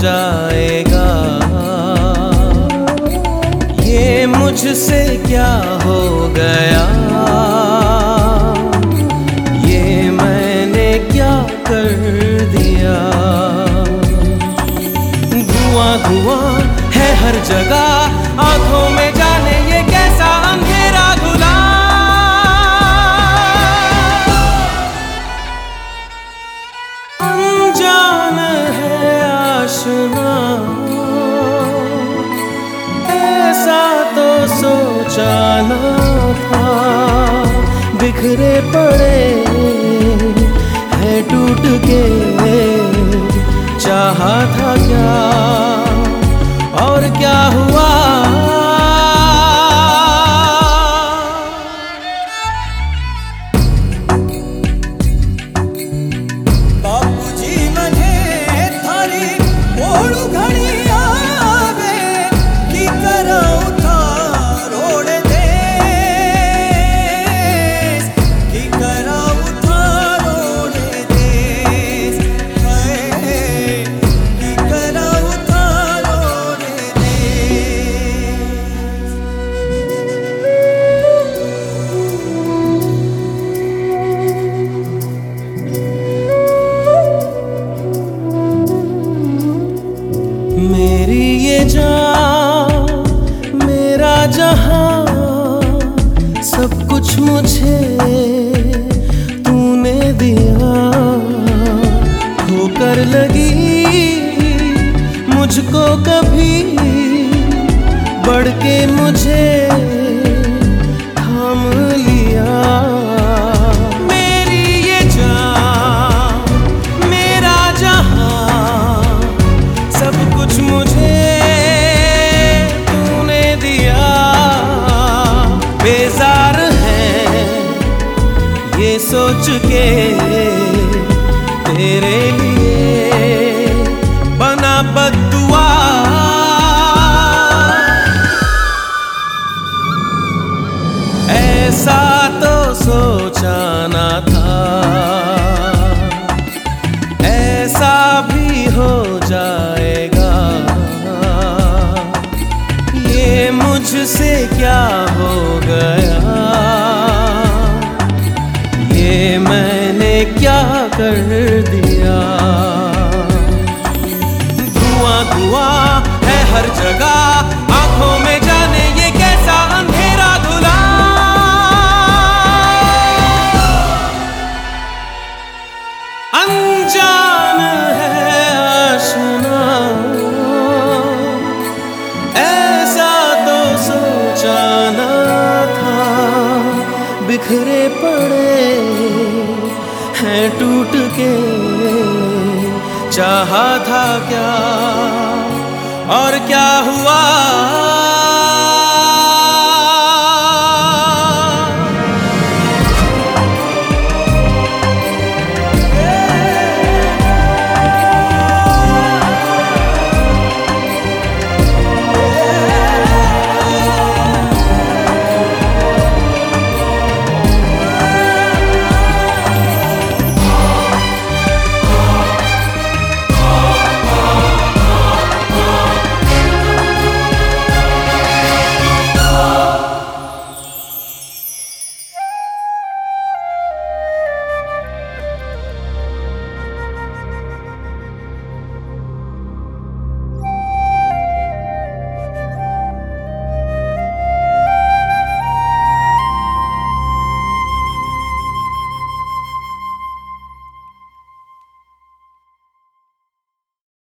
जाएगा। ये मुझसे क्या हो गया, ये मैंने क्या कर दिया। धुआं धुआं है हर जगह, आंखों में जाने ये कैसा अंधेरा घुला। अनजान है आशना, ऐसा तो सोचा ना था। बिखरे पड़े हैं टूट के, चाहा था क्या और क्या हुआ। मेरी ये जान मेरा जहां, सब कुछ मुझे तूने दिया। ठोकर लगी मुझको कभी, बढ़ के मुझे थाम लिया। मेरी ये जान मेरा जहां, सब कुछ मुझे तूने दिया। बेजार है ये सोच के तेरे लिए बना बद्दुआ। ऐसा तो सोचा ना था, ऐसा भी हो जाएगा। ये मुझसे क्या हो गया, ये मैंने क्या कर दिया। धुआं धुआं है हर जगह, आंखों में जाने ये कैसा अंधेरा घुला। अनजान है आशना, ऐसा तो सोचा ना था। बिखरे पड़े हैं टूट के, चाहा था क्या और क्या हुआ।